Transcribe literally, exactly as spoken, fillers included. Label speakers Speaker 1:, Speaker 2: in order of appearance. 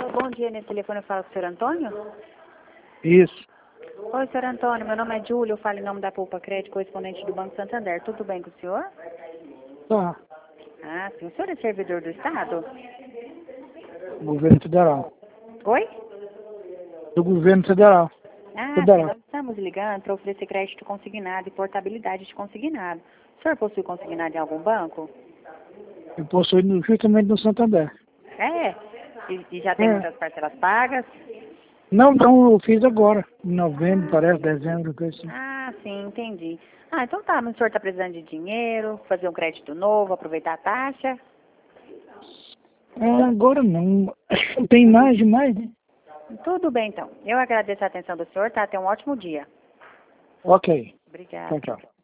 Speaker 1: Bom dia, nesse telefone eu falo com o senhor Antônio?
Speaker 2: Isso.
Speaker 1: Oi, senhor Antônio, meu nome é Júlio, eu falo em nome da Poupa Crédito, correspondente do Banco Santander. Tudo bem com o senhor?
Speaker 2: Tá.
Speaker 1: Ah, sim. O senhor é servidor do Estado?
Speaker 2: Governo Federal.
Speaker 1: Oi?
Speaker 2: Do Governo Federal.
Speaker 1: Ah, sim,
Speaker 2: Federal.
Speaker 1: nós estamos ligando para oferecer crédito consignado e portabilidade de consignado. O senhor possui consignado em algum banco?
Speaker 2: Eu possuo no- justamente no Santander.
Speaker 1: É? E, e já tem
Speaker 2: É.
Speaker 1: muitas parcelas pagas?
Speaker 2: Não, não, eu fiz agora. Em novembro, parece, dezembro, coisa assim.
Speaker 1: Ah, sim, entendi. Ah, então tá, mas o senhor está precisando de dinheiro, fazer um crédito novo, aproveitar a taxa?
Speaker 2: É, agora não. Não tem mais demais, né?
Speaker 1: Tudo bem, então. Eu agradeço a atenção do senhor, tá? Tenha um ótimo dia.
Speaker 2: Ok.
Speaker 1: Obrigada.
Speaker 2: Tchau, tchau.